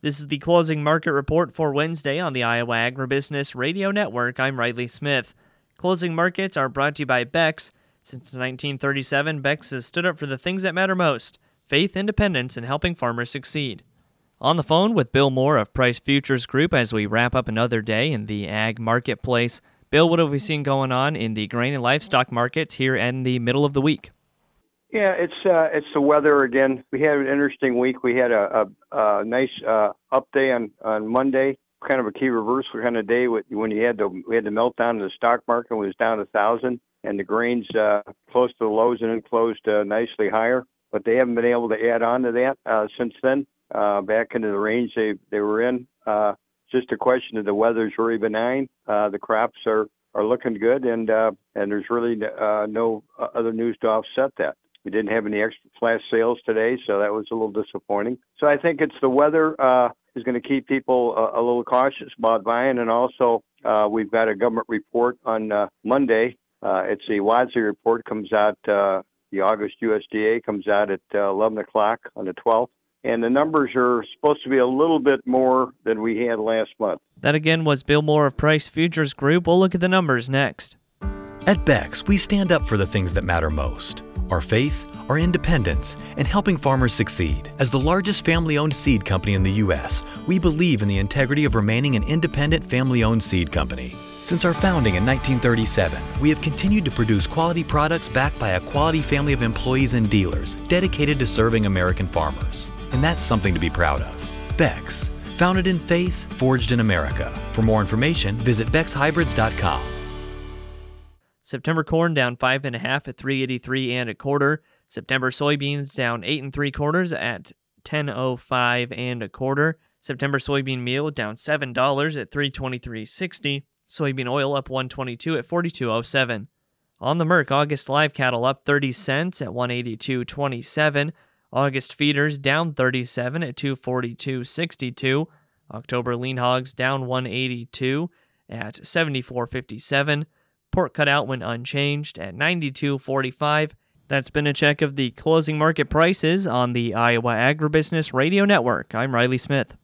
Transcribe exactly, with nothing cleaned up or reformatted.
This is the closing market report for Wednesday on the Iowa Agribusiness Radio Network. I'm Riley Smith. Closing markets are brought to you by Beck's. Since nineteen thirty-seven, Beck's has stood up for the things that matter most: faith, independence, and helping farmers succeed. On the phone with Bill Moore of Price Futures Group as we wrap up another day in the ag marketplace. Bill, what have we seen going on in the grain and livestock markets here in the middle of the week? Yeah, it's uh, it's the weather again. We had an interesting week. We had a, a, a nice uh, up day on, on Monday, kind of a key reversal kind of day with, when you had the we had the meltdown in the stock market. It was down a thousand, and the grains uh, close to the lows and then closed uh, nicely higher. But they haven't been able to add on to that uh, since then. Uh, back into the range they they were in. Uh, just a question of the weather's very benign. Uh, the crops are, are looking good, and uh, and there's really uh, no other news to offset that. We didn't have any extra flash sales today, so that was a little disappointing. So I think it's the weather uh, is going to keep people a, a little cautious about buying, and also uh, we've got a government report on uh, Monday. Uh, it's the WASDE report, comes out, uh, the August U S D A comes out at uh, eleven o'clock on the twelfth, and the numbers are supposed to be a little bit more than we had last month. That again was Bill Moore of Price Futures Group. We'll look at the numbers next. At Beck's, we stand up for the things that matter most: our faith, our independence, and helping farmers succeed. As the largest family-owned seed company in the U S, we believe in the integrity of remaining an independent family-owned seed company. Since our founding in nineteen thirty-seven, we have continued to produce quality products backed by a quality family of employees and dealers dedicated to serving American farmers. And that's something to be proud of. Beck's, founded in faith, forged in America. For more information, visit bex hybrids dot com. September corn down five and a half at three eighty-three and a quarter. September soybeans down eight and three quarters at ten oh five and a quarter. September soybean meal down seven dollars at three twenty-three sixty. Soybean oil up one twenty-two at forty-two oh seven. On the Merc, August live cattle up thirty cents at one eighty-two twenty-seven. August feeders down thirty-seven at two forty-two sixty-two. October lean hogs down one eighty-two at seventy-four fifty-seven. Pork cutout went unchanged at ninety-two forty-five. That's been a check of the closing market prices on the Iowa Agribusiness Radio Network. I'm Riley Smith.